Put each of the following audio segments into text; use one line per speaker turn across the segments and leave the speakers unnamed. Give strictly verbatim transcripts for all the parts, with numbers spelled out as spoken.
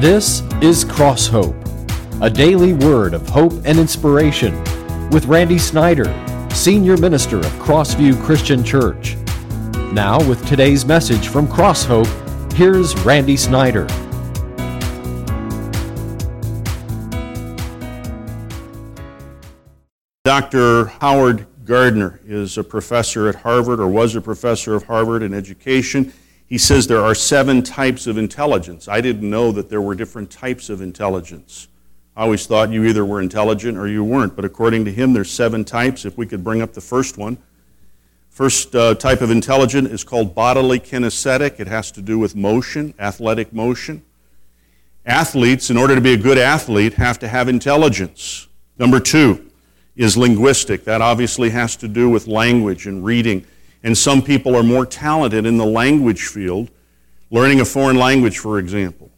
This is Cross Hope, a daily word of hope and inspiration with Randy Snyder, Senior Minister of Crossview Christian Church. Now with today's message from Cross Hope, here's Randy Snyder.
Doctor Howard Gardner is a professor at Harvard, or was a professor of Harvard in education. He says there are seven types of intelligence. I didn't know that there were different types of intelligence. I always thought you either were intelligent or you weren't, but according to him, there's seven types. If we could bring up the first one. First uh, type of intelligence is called bodily kinesthetic. It has to do with motion, athletic motion. Athletes, in order to be a good athlete, have to have intelligence. Number two is linguistic. That obviously has to do with language and reading. And some people are more talented in the language field, learning a foreign language, for example,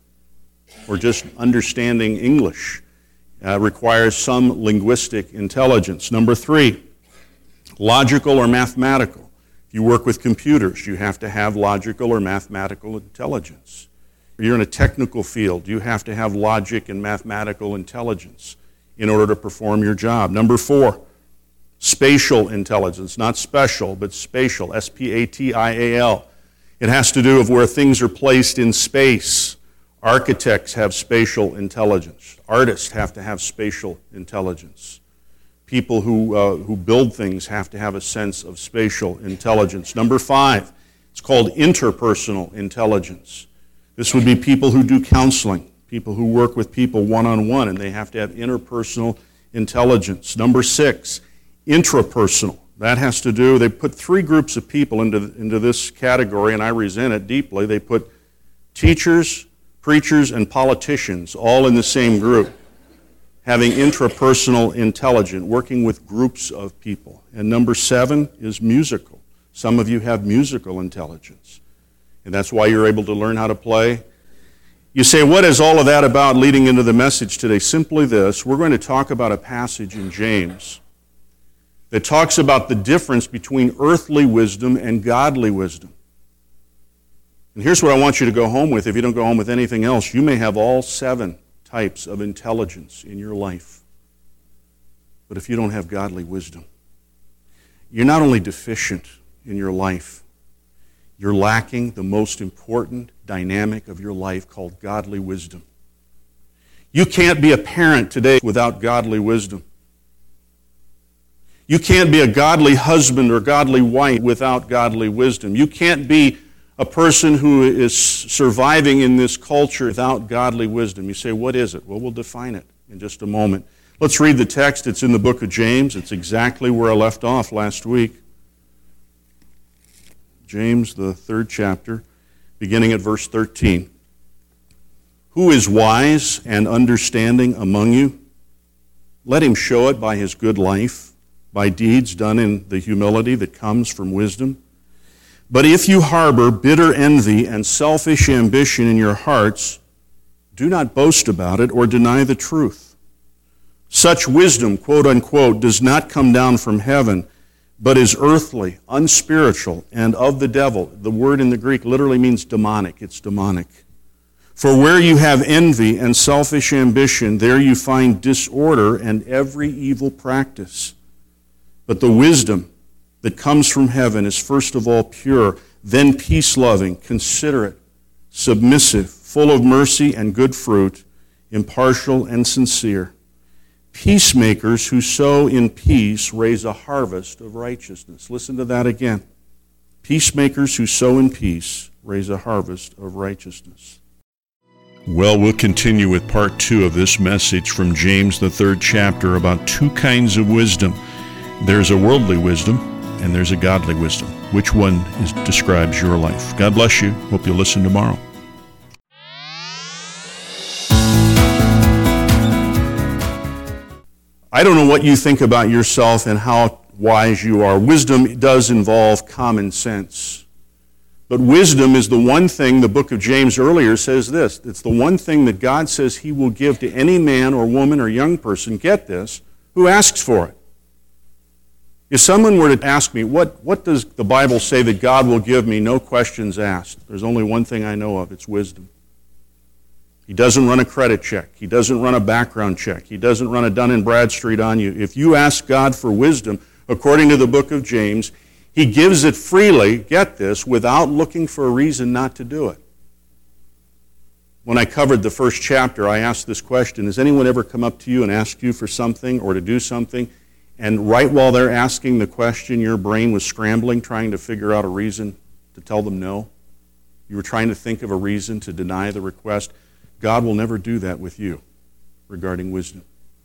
or just understanding English uh, requires some linguistic intelligence. Number three, logical or mathematical. If you work with computers, you have to have logical or mathematical intelligence. If you're in a technical field, you have to have logic and mathematical intelligence in order to perform your job. Number four, spatial intelligence, not special, but spatial, S P A T I A L. It has to do with where things are placed in space. Architects have spatial intelligence. Artists have to have spatial intelligence. People who, uh, who build things have to have a sense of spatial intelligence. Number five, it's called interpersonal intelligence. This would be people who do counseling, people who work with people one-on-one, and they have to have interpersonal intelligence. Number six, intrapersonal. That has to do, they put three groups of people into, into this category, and I resent it deeply. They put teachers, preachers, and politicians all in the same group, having intrapersonal intelligence, working with groups of people. And number seven is musical. Some of you have musical intelligence, and that's why you're able to learn how to play. You say, what is all of that about leading into the message today? Simply this: we're going to talk about a passage in James that talks about the difference between earthly wisdom and godly wisdom. And here's what I want you to go home with. If you don't go home with anything else, you may have all seven types of intelligence in your life. But if you don't have godly wisdom, you're not only deficient in your life, you're lacking the most important dynamic of your life called godly wisdom. You can't be a parent today without godly wisdom. You can't be a godly husband or godly wife without godly wisdom. You can't be a person who is surviving in this culture without godly wisdom. You say, what is it? Well, we'll define it in just a moment. Let's read the text. It's in the book of James. It's exactly where I left off last week. James, the third chapter, beginning at verse thirteen. Who is wise and understanding among you? Let him show it by his good life, by deeds done in the humility that comes from wisdom. But if you harbor bitter envy and selfish ambition in your hearts, do not boast about it or deny the truth. Such wisdom, quote unquote, does not come down from heaven, but is earthly, unspiritual, and of the devil. The word in the Greek literally means demonic. It's demonic. For where you have envy and selfish ambition, there you find disorder and every evil practice. But the wisdom that comes from heaven is first of all pure, then peace-loving, considerate, submissive, full of mercy and good fruit, impartial and sincere. Peacemakers who sow in peace raise a harvest of righteousness. Listen to that again. Peacemakers who sow in peace raise a harvest of righteousness. Well, we'll continue with part two of this message from James, the third chapter, about two kinds of wisdom. There's a worldly wisdom, and there's a godly wisdom. Which one is, describes your life? God bless you. Hope you'll listen tomorrow. I don't know what you think about yourself and how wise you are. Wisdom does involve common sense. But wisdom is the one thing, the book of James earlier says this, it's the one thing that God says he will give to any man or woman or young person, get this, who asks for it. If someone were to ask me, what, what does the Bible say that God will give me, no questions asked? There's only one thing I know of, it's wisdom. He doesn't run a credit check. He doesn't run a background check. He doesn't run a Dun and Bradstreet on you. If you ask God for wisdom, according to the book of James, He gives it freely, get this, without looking for a reason not to do it. When I covered the first chapter, I asked this question: has anyone ever come up to you and asked you for something or to do something, and right while they're asking the question, your brain was scrambling, trying to figure out a reason to tell them no? You were trying to think of a reason to deny the request. God will never do that with you regarding wisdom.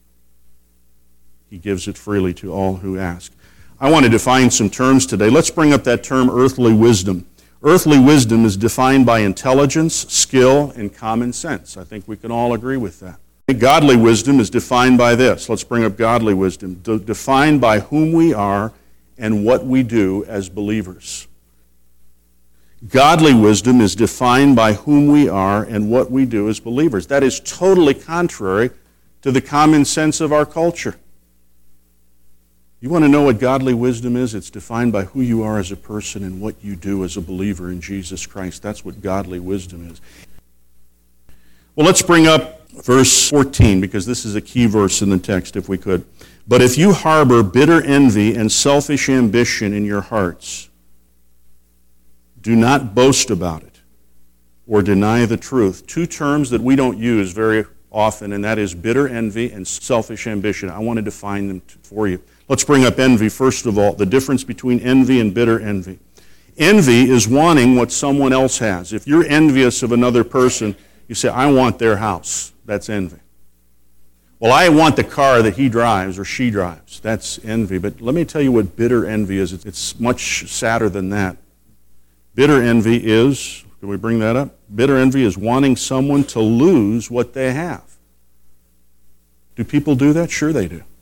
He gives it freely to all who ask. I want to define some terms today. Let's bring up that term, earthly wisdom. Earthly wisdom is defined by intelligence, skill, and common sense. I think we can all agree with that. Godly wisdom is defined by this. Let's bring up godly wisdom. De- defined by whom we are and what we do as believers. Godly wisdom is defined by whom we are and what we do as believers. That is totally contrary to the common sense of our culture. You want to know what godly wisdom is? It's defined by who you are as a person and what you do as a believer in Jesus Christ. That's what godly wisdom is. Well, let's bring up verse fourteen, because this is a key verse in the text, if we could. But if you harbor bitter envy and selfish ambition in your hearts, do not boast about it or deny the truth. Two terms that we don't use very often, and that is bitter envy and selfish ambition. I want to define them for you. Let's bring up envy first of all, the difference between envy and bitter envy. Envy is wanting what someone else has. If you're envious of another person, you say, I want their house. That's envy. Well, I want the car that he drives or she drives. That's envy. But let me tell you what bitter envy is. It's much sadder than that. Bitter envy is, can we bring that up? Bitter envy is wanting someone to lose what they have. Do people do that? Sure they do.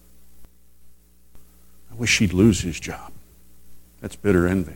I wish he'd lose his job. That's bitter envy.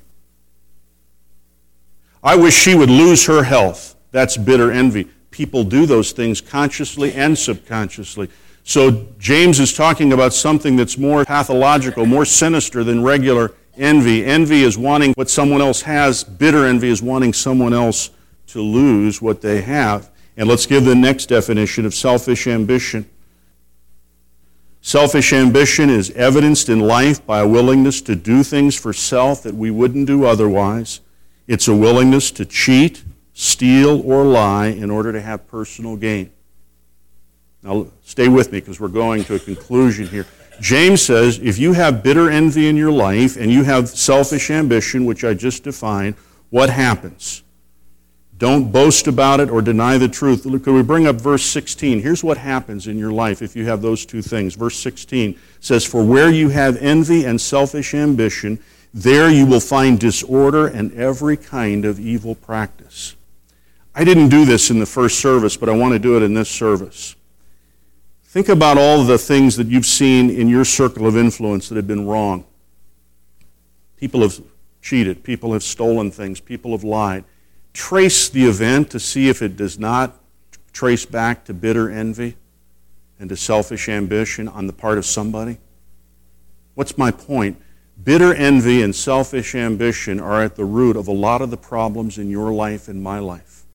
I wish she would lose her health. That's bitter envy. People do those things consciously and subconsciously. So James is talking about something that's more pathological, more sinister than regular envy. Envy is wanting what someone else has. Bitter envy is wanting someone else to lose what they have. And let's give the next definition of selfish ambition. Selfish ambition is evidenced in life by a willingness to do things for self that we wouldn't do otherwise. It's a willingness to cheat, steal, or lie in order to have personal gain. Now, stay with me because we're going to a conclusion here. James says, if you have bitter envy in your life and you have selfish ambition, which I just defined, what happens? Don't boast about it or deny the truth. Could we bring up verse sixteen? Here's what happens in your life if you have those two things. Verse sixteen says, for where you have envy and selfish ambition, there you will find disorder and every kind of evil practice. I didn't do this in the first service, but I want to do it in this service. Think about all the things that you've seen in your circle of influence that have been wrong. People have cheated. People have stolen things. People have lied. Trace the event to see if it does not trace back to bitter envy and to selfish ambition on the part of somebody. What's my point? Bitter envy and selfish ambition are at the root of a lot of the problems in your life and my life.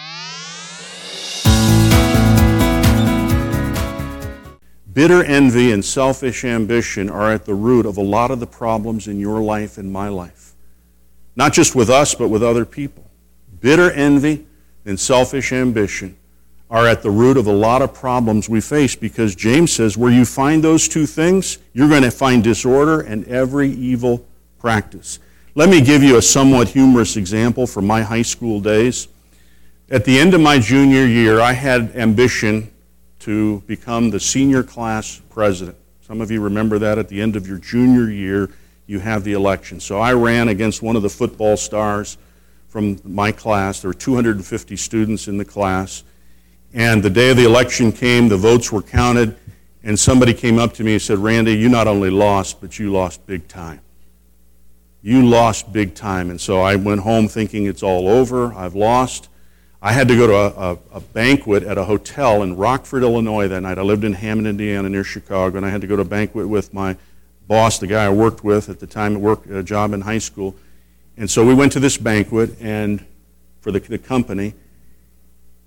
Bitter envy and selfish ambition are at the root of a lot of the problems in your life and my life. Not just with us, but with other people. Bitter envy and selfish ambition are at the root of a lot of problems we face because James says where you find those two things, you're going to find disorder and every evil practice. Let me give you a somewhat humorous example from my high school days. At the end of my junior year, I had ambition to become the senior class president. Some of you remember that at the end of your junior year, you have the election. So I ran against one of the football stars from my class. There were two hundred fifty students in the class. And the day of the election came, the votes were counted, and somebody came up to me and said, Randy, you not only lost, but you lost big time. You lost big time. And so I went home thinking it's all over, I've lost. I had to go to a, a, a banquet at a hotel in Rockford, Illinois that night. I lived in Hammond, Indiana, near Chicago, and I had to go to a banquet with my boss, the guy I worked with at the time, at work, a job in high school. And so we went to this banquet and for the, the company,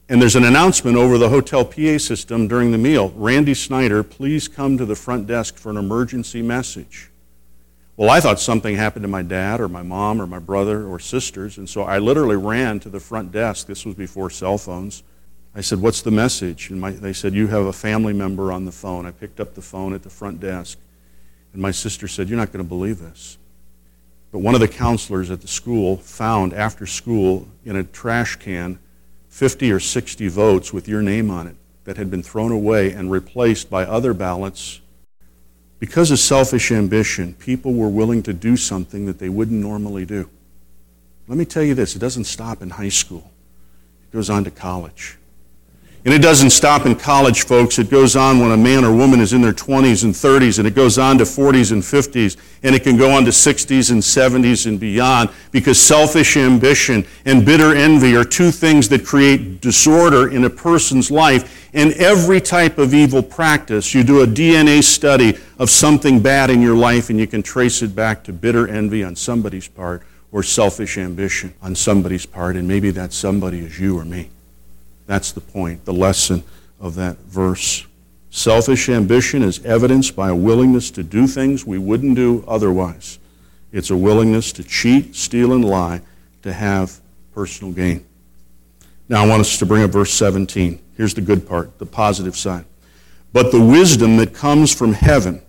And there's an announcement over the hotel P A system during the meal. Randy Snyder, please come to the front desk for an emergency message. Well, I thought something happened to my dad or my mom or my brother or sisters, and so I literally ran to the front desk. This was before cell phones. I said, what's the message? And my, they said, you have a family member on the phone. I picked up the phone at the front desk, and my sister said, you're not going to believe this. But one of the counselors at the school found after school in a trash can fifty or sixty votes with your name on it that had been thrown away and replaced by other ballots. Because of selfish ambition, people were willing to do something that they wouldn't normally do. Let me tell you this, it doesn't stop in high school. It goes on to college. And it doesn't stop in college, folks. It goes on when a man or woman is in their twenties and thirties, and it goes on to forties and fifties, and it can go on to sixties and seventies and beyond, because selfish ambition and bitter envy are two things that create disorder in a person's life. And every type of evil practice, you do a D N A study of something bad in your life, and you can trace it back to bitter envy on somebody's part or selfish ambition on somebody's part, and maybe that somebody is you or me. That's the point, the lesson of that verse. Selfish ambition is evidenced by a willingness to do things we wouldn't do otherwise. It's a willingness to cheat, steal, and lie to have personal gain. Now I want us to bring up verse seventeen. Here's the good part, the positive side. But the wisdom that comes from heaven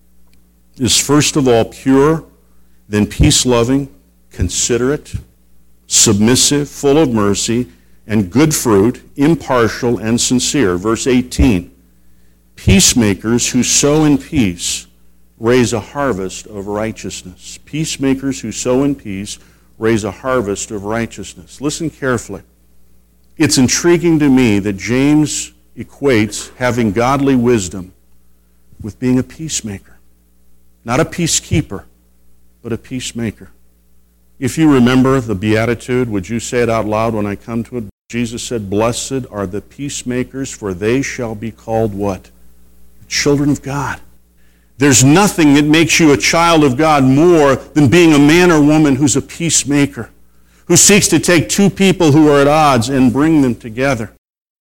is first of all pure, then peace-loving, considerate, submissive, full of mercy, and good fruit, impartial and sincere. Verse eighteen, peacemakers who sow in peace raise a harvest of righteousness. Peacemakers who sow in peace raise a harvest of righteousness. Listen carefully. It's intriguing to me that James equates having godly wisdom with being a peacemaker. Not a peacekeeper, but a peacemaker. If you remember the Beatitude, would you say it out loud when I come to it? Jesus said, blessed are the peacemakers, for they shall be called what? Children of God. There's nothing that makes you a child of God more than being a man or woman who's a peacemaker, who seeks to take two people who are at odds and bring them together.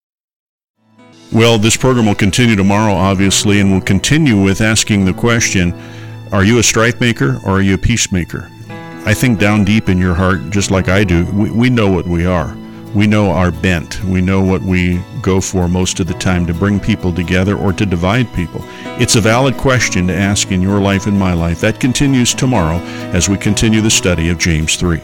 Well, this program will continue tomorrow, obviously, and we'll continue with asking the question, are you a strife maker or are you a peacemaker? I think down deep in your heart, just like I do, we, we know what we are. We know our bent. We know what we go for most of the time, to bring people together or to divide people. It's a valid question to ask in your life and my life. That continues tomorrow as we continue the study of James three.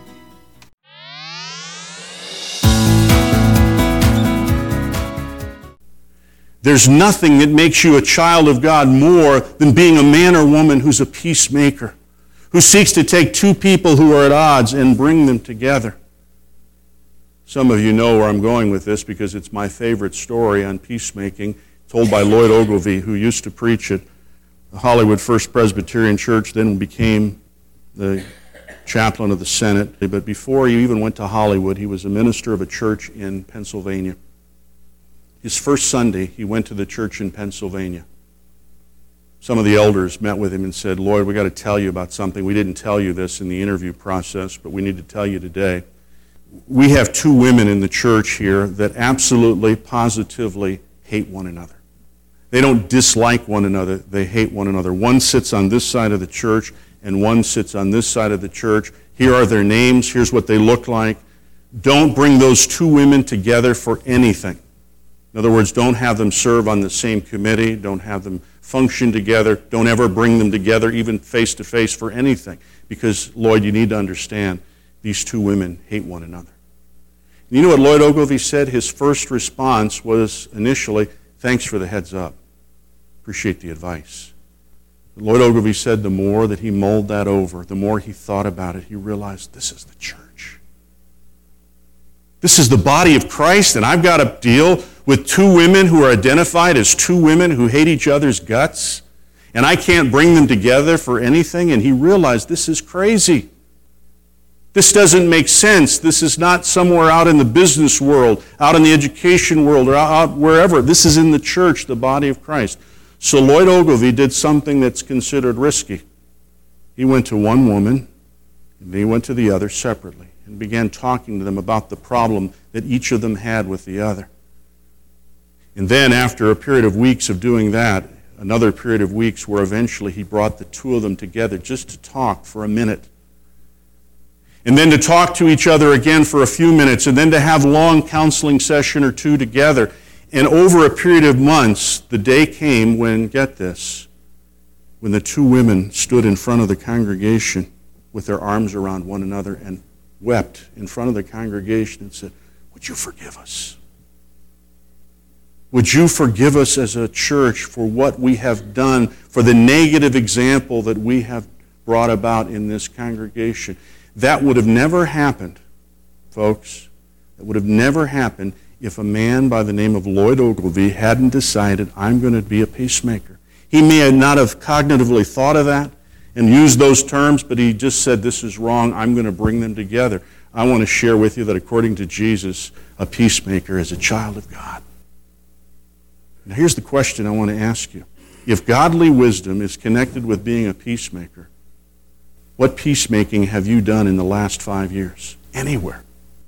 There's nothing that makes you a child of God more than being a man or woman who's a peacemaker, who seeks to take two people who are at odds and bring them together. Some of you know where I'm going with this because it's my favorite story on peacemaking, told by Lloyd Ogilvie, who used to preach at the Hollywood First Presbyterian Church, then became the chaplain of the Senate. But before he even went to Hollywood, he was a minister of a church in Pennsylvania. His first Sunday, he went to the church in Pennsylvania. Some of the elders met with him and said, Lloyd, we got to tell you about something. We didn't tell you this in the interview process, but we need to tell you today. We have two women in the church here that absolutely, positively hate one another. They don't dislike one another, they hate one another. One sits on this side of the church, and one sits on this side of the church. Here are their names, here's what they look like. Don't bring those two women together for anything. In other words, don't have them serve on the same committee, don't have them function together, don't ever bring them together, even face-to-face, for anything. Because, Lloyd, you need to understand, these two women hate one another. And you know what Lloyd Ogilvie said? His first response was initially, thanks for the heads up. Appreciate the advice. But Lloyd Ogilvie said the more that he mulled that over, the more he thought about it, he realized this is the church. This is the body of Christ, and I've got to deal with two women who are identified as two women who hate each other's guts, and I can't bring them together for anything. And he realized this is crazy. This doesn't make sense. This is not somewhere out in the business world, out in the education world, or out wherever. This is in the church, the body of Christ. So Lloyd Ogilvie did something that's considered risky. He went to one woman, and he went to the other separately. and began talking to them about the problem that each of them had with the other. And then after a period of weeks of doing that, another period of weeks where eventually he brought the two of them together just to talk for a minute. And then to talk to each other again for a few minutes, and then to have long counseling session or two together. And over a period of months, the day came when, get this, when the two women stood in front of the congregation with their arms around one another and wept in front of the congregation and said, "Would you forgive us? Would you forgive us as a church for what we have done, for the negative example that we have brought about in this congregation?" That would have never happened, folks. That would have never happened if a man by the name of Lloyd Ogilvie hadn't decided, "I'm going to be a peacemaker." He may not have cognitively thought of that and used those terms, but he just said, "This is wrong. I'm going to bring them together." I want to share with you that according to Jesus, a peacemaker is a child of God. Now here's the question I want to ask you. If godly wisdom is connected with being a peacemaker, what peacemaking have you done in the last five years? Anywhere.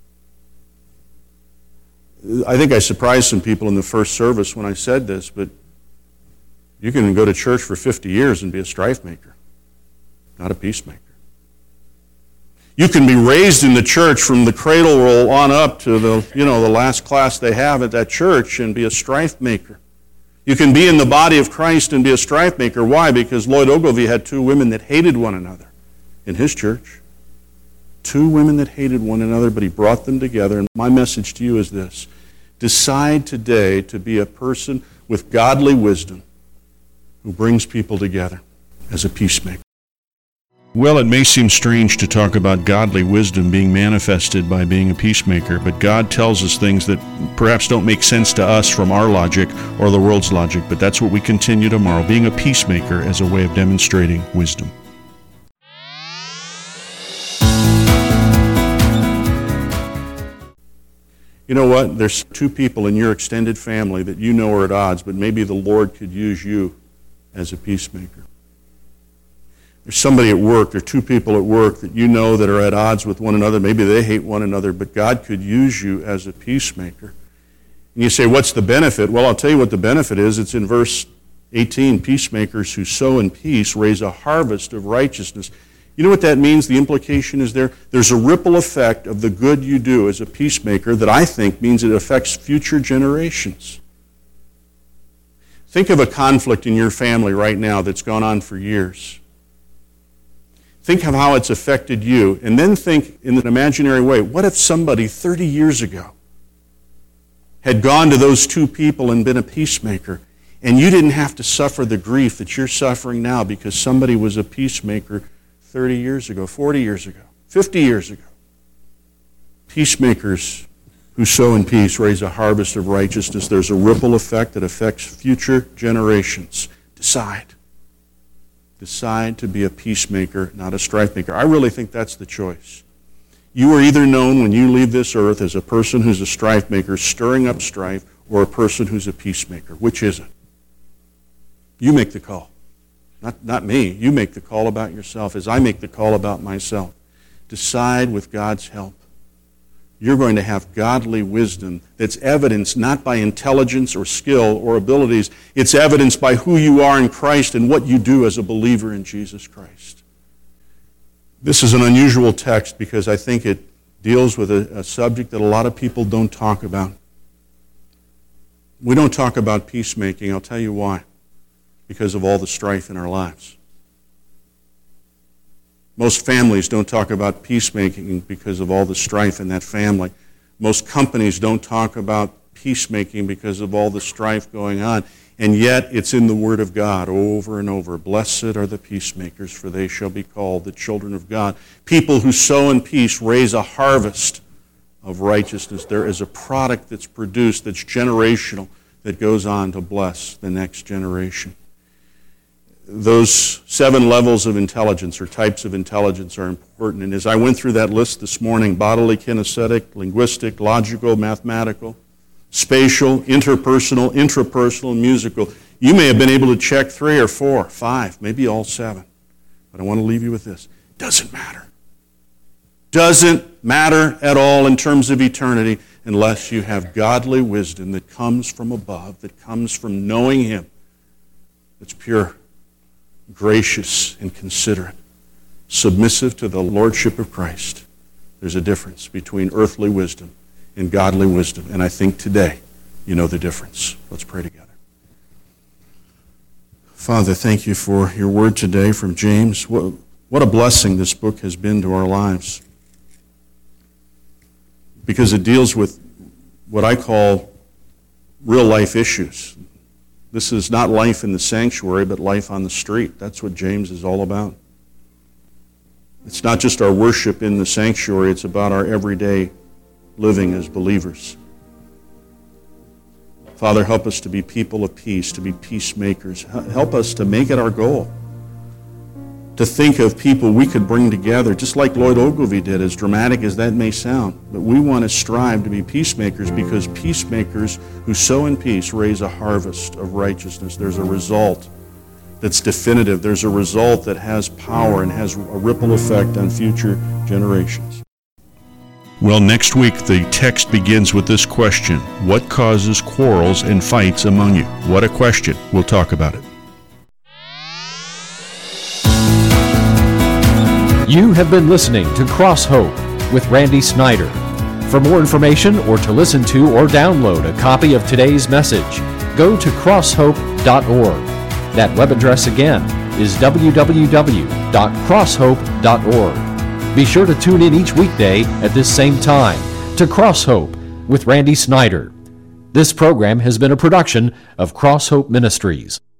I think I surprised some people in the first service when I said this, but you can go to church for fifty years and be a strife maker, not a peacemaker. You can be raised in the church from the cradle roll on up to the, you know, the last class they have at that church and be a strife maker. You can be in the body of Christ and be a strife maker. Why? Because Lloyd Ogilvie had two women that hated one another in his church. Two women that hated one another, but he brought them together. And my message to you is this. Decide today to be a person with godly wisdom who brings people together as a peacemaker. Well, it may seem strange to talk about godly wisdom being manifested by being a peacemaker, but God tells us things that perhaps don't make sense to us from our logic or the world's logic, but that's what we continue tomorrow, being a peacemaker as a way of demonstrating wisdom. You know what? There's two people in your extended family that you know are at odds, but maybe the Lord could use you as a peacemaker. There's somebody at work, there are two people at work that you know that are at odds with one another. Maybe they hate one another, but God could use you as a peacemaker. And you say, what's the benefit? Well, I'll tell you what the benefit is. It's in verse eighteen. Peacemakers who sow in peace raise a harvest of righteousness. You know what that means? The implication is there. There's a ripple effect of the good you do as a peacemaker that I think means it affects future generations. Think of a conflict in your family right now that's gone on for years. Think of how it's affected you, and then think in an imaginary way, what if somebody thirty years ago had gone to those two people and been a peacemaker, and you didn't have to suffer the grief that you're suffering now because somebody was a peacemaker thirty years ago, forty years ago, fifty years ago. Peacemakers who sow in peace raise a harvest of righteousness. There's a ripple effect that affects future generations. Decide. Decide to be a peacemaker, not a strife maker. I really think that's the choice. You are either known when you leave this earth as a person who's a strife maker, stirring up strife, or a person who's a peacemaker. Which is it? You make the call. Not, not me. You make the call about yourself as I make the call about myself. Decide with God's help. You're going to have godly wisdom that's evidenced not by intelligence or skill or abilities. It's evidenced by who you are in Christ and what you do as a believer in Jesus Christ. This is an unusual text because I think it deals with a, a subject that a lot of people don't talk about. We don't talk about peacemaking. I'll tell you why. Because of all the strife in our lives. Most families don't talk about peacemaking because of all the strife in that family. Most companies don't talk about peacemaking because of all the strife going on. And yet it's in the Word of God over and over. Blessed are the peacemakers, for they shall be called the children of God. People who sow in peace raise a harvest of righteousness. There is a product that's produced that's generational that goes on to bless the next generation. Those seven levels of intelligence or types of intelligence are important. And as I went through that list this morning, bodily, kinesthetic, linguistic, logical, mathematical, spatial, interpersonal, intrapersonal, musical, you may have been able to check three or four, five, maybe all seven. But I want to leave you with this. Doesn't matter. doesn't matter at all in terms of eternity unless you have godly wisdom that comes from above, that comes from knowing Him, that's pure, gracious, and considerate, submissive to the lordship of Christ. There's a difference between earthly wisdom and godly wisdom, and I think today you know the difference. Let's pray together. Father, thank you for your word today from James. What, what a blessing this book has been to our lives, because it deals with what I call real-life issues. This is not life in the sanctuary, but life on the street. That's what James is all about. It's not just our worship in the sanctuary, it's about our everyday living as believers. Father, help us to be people of peace, to be peacemakers. Help us to make it our goal to think of people we could bring together, just like Lloyd Ogilvie did, as dramatic as that may sound. But we want to strive to be peacemakers, because peacemakers who sow in peace raise a harvest of righteousness. There's a result that's definitive. There's a result that has power and has a ripple effect on future generations. Well, next week the text begins with this question: what causes quarrels and fights among you? What a question. We'll talk about it.
You have been listening to Cross Hope with Randy Snyder. For more information or to listen to or download a copy of today's message, go to cross hope dot org. That web address again is w w w dot cross hope dot org. Be sure to tune in each weekday at this same time to Cross Hope with Randy Snyder. This program has been a production of Cross Hope Ministries.